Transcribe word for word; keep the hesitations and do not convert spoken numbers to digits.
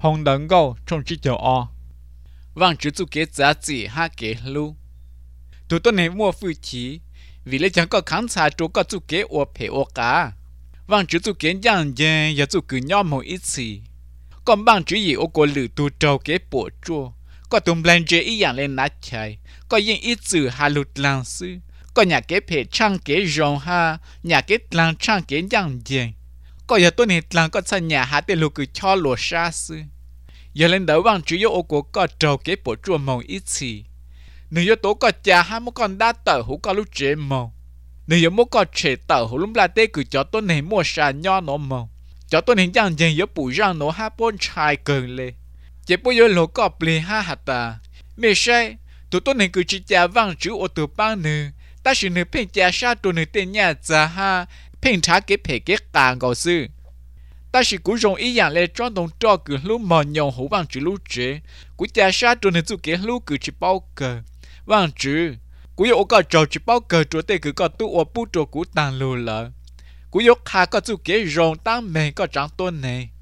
hồng đấng gầu trong chiếc chậu o vang chữ tu kế giá trị ha kế lu tụi tôi này mua phu chí vì lấy chẳng có khán giả chỗ có tu kế ô phê ô cả vang chữ tu kế giang dè giờ tu cứ nhau một ít gì còn bằng chữ gì ô cô lử tu trâu kế bộ chua có tụm lên chế ý dạng lên nát chạy có những ít chữ hà lụt làng sư có nhà kế phê trang kế rong ha nhà kế làng trang kế giang dè có giờ tôi này làng có sang nhà hà tên lục cứ cho lúa sa sư giờ lên đầu vang chữ ô cô có trâu kế bộ chua một ít gì nếu như tố có cha hai một con đá tờ hú có lúc chế màu nếu như một con chế tờ hú lúc là tê cứ cho tôi này mua sà nho nó màu cho tôi này chẳng dành yếu bù răng nó hai bốn chai cơn lê chế bố yếu lỗ có bì ha hạt ta mê say tụi tôi này cứ chỉ cha vang chữ ô tô ba nữ ta chỉ nữ phê cha sa tôi nữ tên nhà già ha phê thá kế phê kế càng gò sư ta chỉ cú rong ý dạng lê cho đồng cho cứ lúc mò nhông hú vang chữ lúc chế cú cha sa tôi nữ tụ kế lúc cứ chỉ bao cờ vang chữ cú yêu có trò chỉ bao cờ chúa tê cứ có tu ô bu trò cú tàng lù lợ cú yêu khá có tu kế rong tăng mền có trắng tôn này